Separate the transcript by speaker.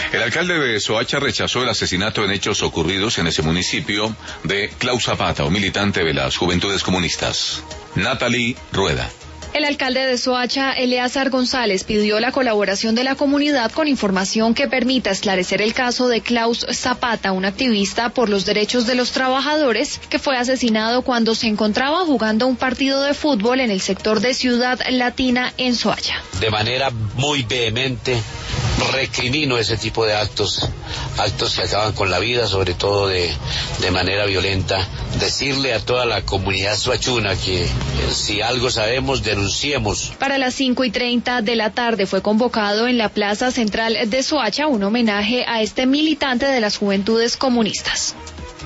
Speaker 1: El alcalde de Soacha rechazó el asesinato en hechos ocurridos en ese municipio de Klaus Zapata, un militante de las Juventudes Comunistas. Natalie Rueda.
Speaker 2: El alcalde de Soacha, Eleazar González, pidió la colaboración de la comunidad con información que permita esclarecer el caso de Klaus Zapata, un activista por los derechos de los trabajadores que fue asesinado cuando se encontraba jugando un partido de fútbol en el sector de Ciudad Latina en Soacha.
Speaker 3: De manera muy vehemente recrimino ese tipo de actos que acaban con la vida, sobre todo de manera violenta. Decirle a toda la comunidad soachuna que si algo sabemos, denunciemos.
Speaker 2: Para las 5:30 de la tarde fue convocado en la Plaza Central de Soacha un homenaje a este militante de las Juventudes Comunistas.